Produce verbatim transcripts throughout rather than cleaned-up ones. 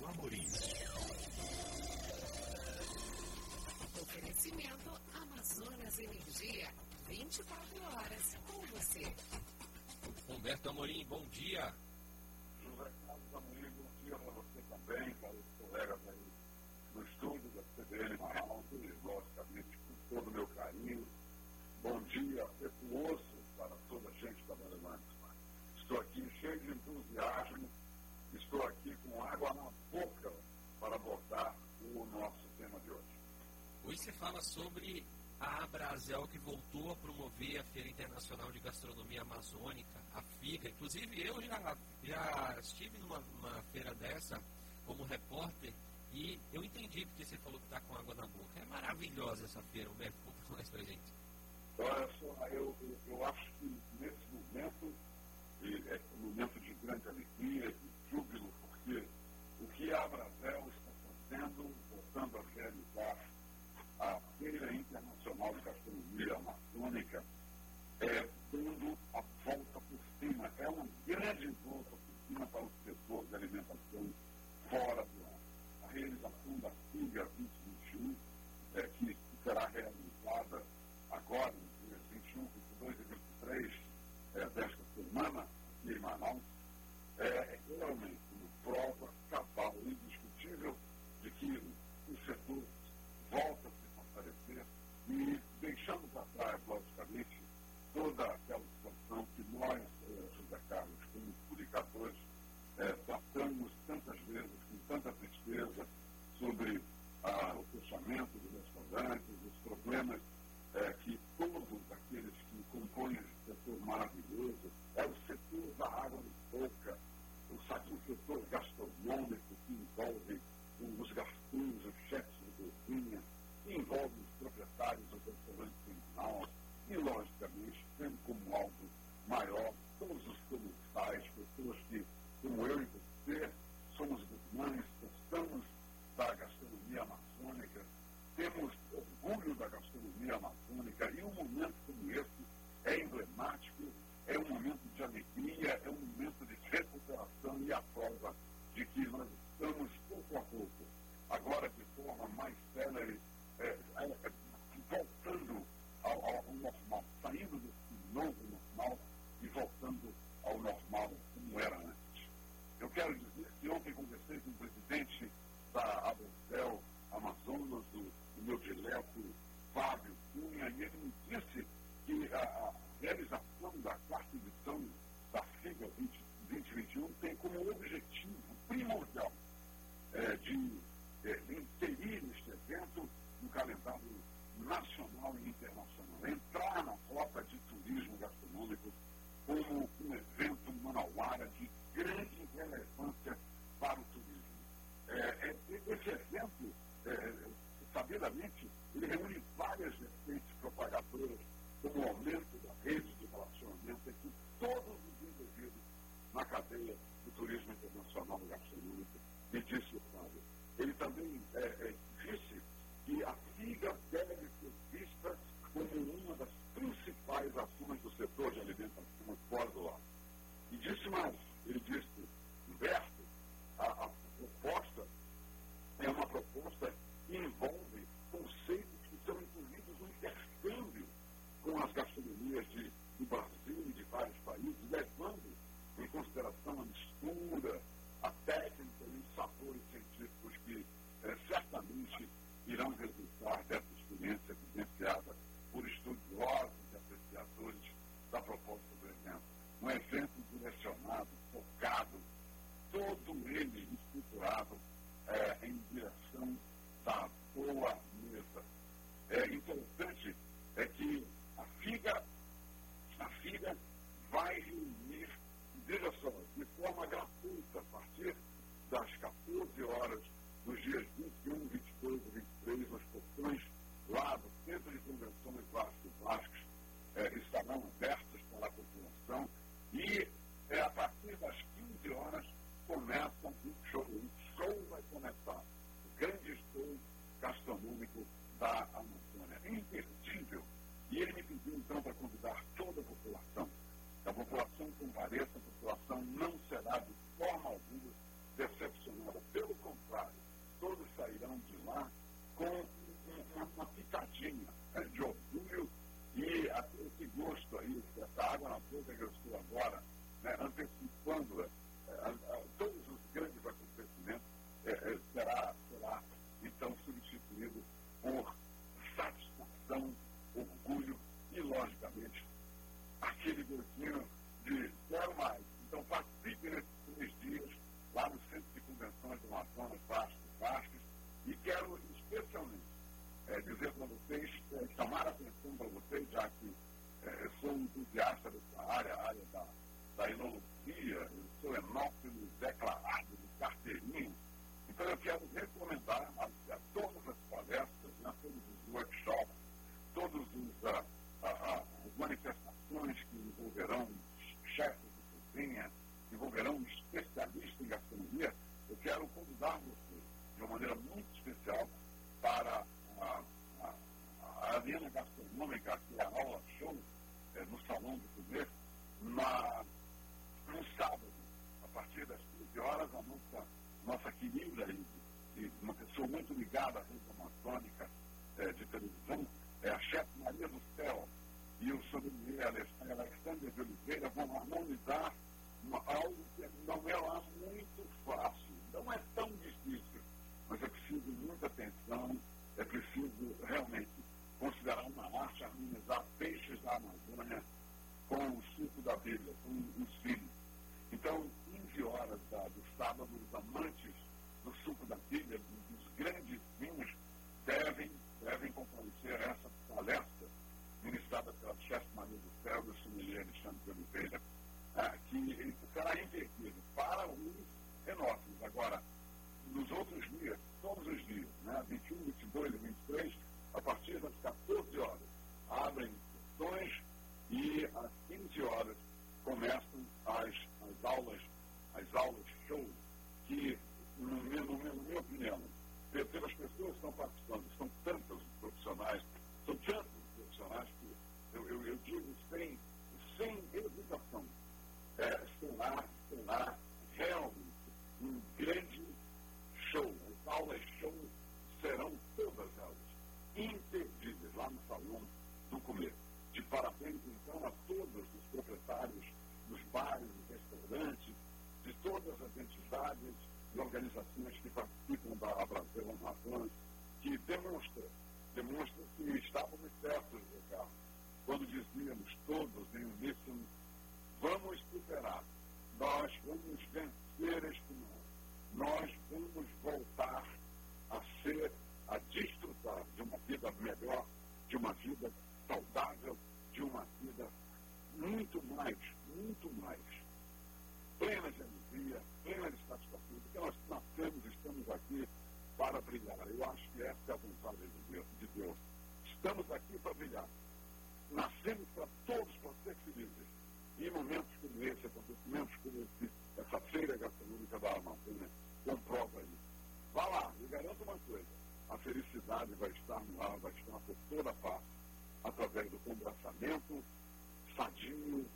Amorim. Oferecimento Amazonas Energia, vinte e quatro horas com você. Humberto Amorim, bom dia. José Carlos Amorim, bom dia para você também, para os colegas aí no estúdio da C B N Manaus, e logicamente com todo o meu carinho. Bom dia afetuoso para toda a gente da Banda Mantos. Estou aqui cheio de entusiasmo, estou aqui com água na boca para abordar o nosso tema de hoje. Hoje você fala sobre a Abrazel, que voltou a promover a Feira Internacional de Gastronomia Amazônica, a FIGA. Inclusive, eu já, já estive numa, numa feira dessa como repórter e eu entendi porque você falou que está com água na boca. É maravilhosa essa feira, Humberto. Conta mais pra gente. Olha só, eu, eu, eu acho que nesse momento, e, é um momento de grande alegria, de júbilo, porque o que a Abrazel está fazendo, voltando a realizar a Feira Internacional de Gastronomia Amazônica, é dando a volta por cima, é uma grande volta por cima para o setor de alimentação fora do ar. A realização da FIGA vinte e vinte e um, é, que será realizada agora, nos dias vinte e um, vinte e dois e vinte e três é, desta semana, aqui em Manaus, é, é realmente uma prova cabal, indiscutível, de que o setor volta a se fortalecer e deixando para trás, logicamente, toda aquela situação que nós, eh, José Carlos, como comunicadores, eh, tratamos tantas vezes, com tanta tristeza, sobre ah, o fechamento dos restaurantes, os problemas eh, que todos aqueles que compõem esse setor maravilhoso, é o setor da água de boca, o, o setor gastronômico que envolve os garçons, os chefes de cozinha, que envolve os proprietários dos restaurantes em Manaus e, logicamente, tendo como alvo maior todos os comensais, pessoas que, como eu e você, somos gourmands, gostamos da gastronomia amazônica, temos orgulho da gastronomia amazônica e um momento como esse é emblemático, é um momento de alegria, é um momento de recuperação e a prova de que nós estamos, pouco a pouco, agora de forma mais célere, é, é, voltando ao, ao normal, saindo desse novo normal e voltando ao normal como era antes. Eu quero dizer que ontem conversei com o presidente da Abrazel Amazonas, o, o meu dileto Fábio Cunha, e ele me disse que a, a realização da quarta edição da FIGA vinte e vinte e um tem como objetivo primordial é, de é, inserir este evento no calendário nacional e internacional, entrar na rota de turismo gastronômico como um evento manauara de grande relevância para o turismo. É, é, esse evento, é, sabidamente, ele reúne várias vertentes propagadoras, como o aumento da rede de relacionamento entre todos os envolvidos na cadeia do turismo internacional gastronômico, me disse o Fábio. Ele também é, é, disse que a FIGA deve ser vista como uma das principais ações do setor de alimentação fora do ar. E disse mais, ele disse, Humberto, a, a proposta é uma proposta que envolve conceitos que são incluídos no intercâmbio com as gastronomias de, do Brasil e de vários países, levando em consideração a mistura, a técnica e os sabores científicos que eh, certamente irão resultar dessa experiência vivenciada por estudiosos e apreciadores da proposta do evento. Um evento direcionado, focado, todo ele estruturado eh, em direção da boa mesa. É interessante é que a FIGA, a FIGA vai reunir, veja só, de forma gratuita, a partir das catorze horas dos dias vinte e um, vinte e dois e vinte e três, nos portões lá do Centro de Convenções Vasco Vascos é, estarão abertos para a população e é, a partir das quinze horas começa o show. O show vai começar. O grande show gastronômico da Amazônia. É imperdível. E ele me pediu então para convidar toda a população. A população compareça, a população não será de forma alguma decepcionada. Pelo contrário, quando é, a, a, todos os grandes acontecimentos é, é, será, será, então, substituído por satisfação, orgulho e, logicamente, aquele gostinho de quero mais. Então, participe nesses três dias lá no Centro de Convenções do Amazonas, Bastos e Bastos, e quero especialmente é, dizer para vocês, é, chamar a atenção para vocês, já que é, eu sou um entusiasta dessa área, a área da, da enologia, eu sou enófilo declarado, de carteirinha. Então, eu quero recomendar a, a todas as palestras, né, todos os workshops, todas as manifestações que envolverão chefes de cozinha, envolverão especialistas em gastronomia. Eu quero convidar vocês, de uma maneira muito especial, para a, a, a arena gastronômica, que é a aula show, é, no Salão do Comer, na, no sábado, a partir das quinze horas, a nossa, nossa querida e, e uma pessoa muito ligada à rede amazônica é, de televisão, é a chefe Maria do Céu e o sommelier Alexandre de Oliveira vão harmonizar uma, algo que não é lá muito fácil, não é tão difícil, mas é preciso muita atenção, é preciso realmente considerar uma arte harmonizar peixes da Amazônia com o suco da Bíblia, com os filhos. Então, quinze horas da, do sábado, os amantes do suco da Bíblia, dos grandes vinhos, devem, devem comparecer a essa palestra ministrada pela chefe Maria do Céu e o sommelier Alexandre de Oliveira, ah, que será invertido para os enófilos. Agora, nos outros dias, todos os dias, né, vinte e um, vinte e dois e vinte e três, a partir das quatorze horas, abrem sessões e às quinze horas começam as, as aulas, as aulas show, que, no meu, no meu, na minha opinião, pelas pessoas que estão participando, são tantos profissionais, são tantos profissionais que eu, eu, eu digo sem, sem hesitação, é, será, será realmente um grande show. As aulas show serão todas elas imperdíveis lá no Salão do Comer. De parabéns, então, a todos os proprietários dos bares, dos restaurantes, de todas as entidades e organizações que participam da Abrazel Amazonas, que demonstram, demonstram que estávamos certos, Ricardo, quando dizíamos todos em uníssono, vamos superar, nós vamos vencer este mal, nós vamos voltar a ser, a desfrutar de uma vida melhor, de uma vida saudável, de uma vida muito mais, muito mais plena de alegria, plena de satisfação, porque nós nascemos, estamos aqui para brilhar. Eu acho que essa é a vontade de Deus. De Deus. Estamos aqui para brilhar. Nascemos para todos, para ser felizes. E em momentos como esse, acontecimentos como esse, essa feira gastronômica da Amazônia comprova isso. Vá lá, eu garanto uma coisa, a felicidade vai estar no ar, vai estar por toda a parte, através do congraçamento sadio,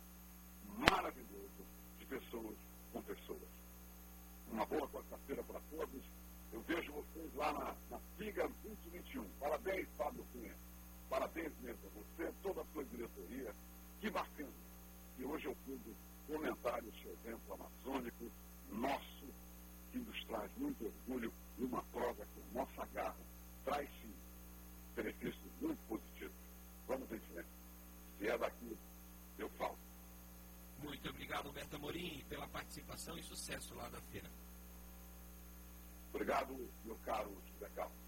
maravilhoso, de pessoas com pessoas. Uma boa quarta-feira para todos. Eu vejo vocês lá na, na FIGA vinte e vinte e um. Parabéns, Fábio Cunha. Parabéns mesmo a você, toda a sua diretoria. Que bacana. E hoje eu pude comentar esse evento amazônico nosso, que nos traz muito orgulho e uma prova que a nossa garra traz sim benefícios muito positivos. Vamos em frente. Se é daqui, eu falo. Muito obrigado, Humberto Amorim, pela participação e sucesso lá na feira. Obrigado, meu caro José Carlos.